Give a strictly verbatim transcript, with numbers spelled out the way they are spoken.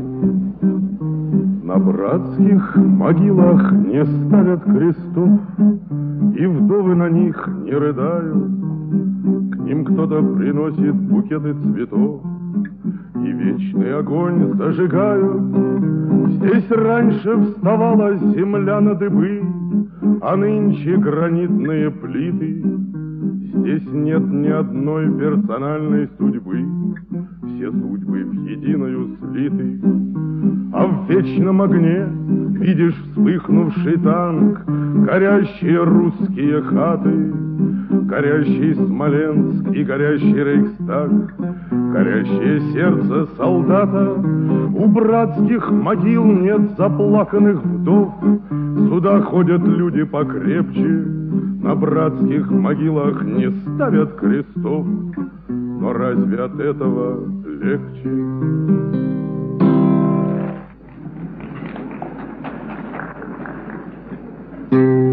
На братских могилах не ставят крестов, и вдовы на них не рыдают. К ним кто-то приносит букеты цветов, и вечный огонь зажигают. Здесь раньше вставала земля на дыбы, а нынче гранитные плиты. Здесь нет ни одной персональной судьбы, все судьбы в единую слиты. А в вечном огне видишь вспыхнувший танк, горящие русские хаты, горящий Смоленск и горящий Рейхстаг, горящее сердце солдата. У братских могил нет заплаканных вдов, сюда ходят люди покрепче. На братских могилах не ставят крестов, но разве от этого легче? Thank you.